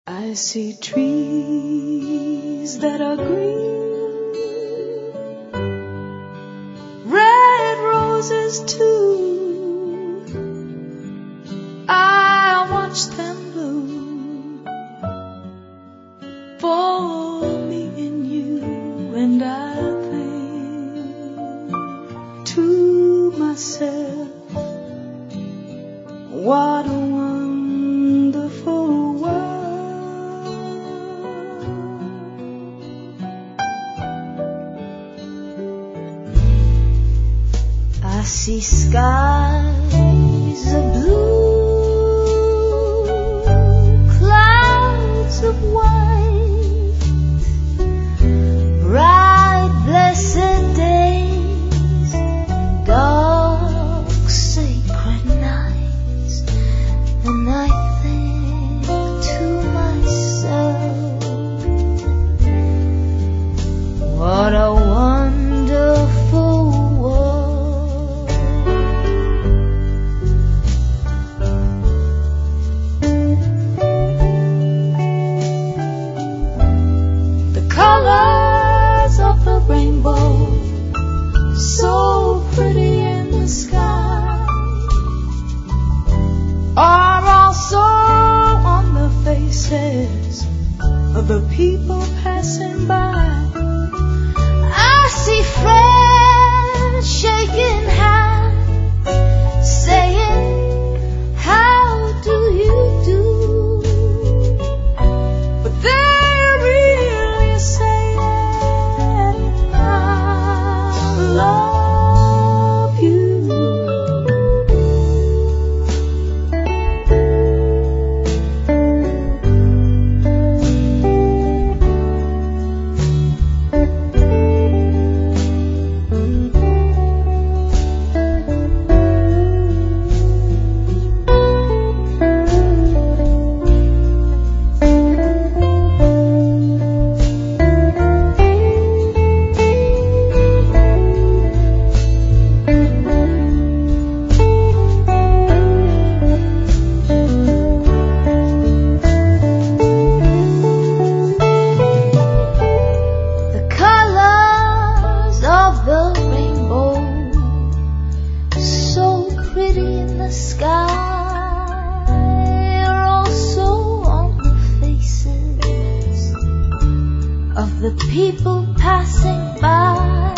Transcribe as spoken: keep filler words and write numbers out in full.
I see trees that are green, red roses too. I watch them bloom for me and you, and I think to myself, what a wonderful world. I see skies of blue, clouds of white, bright blessed days, dark sacred nights, and I think to myself, what a wonderful world. The colors of the rainbow, so pretty in the sky, are also on the faces of the people passing by. I see friends shaking hands, saying, how do you do? But they're really saying, I love you. The colors of the rainbow, so pretty in the sky, are also on the faces of the people passing by.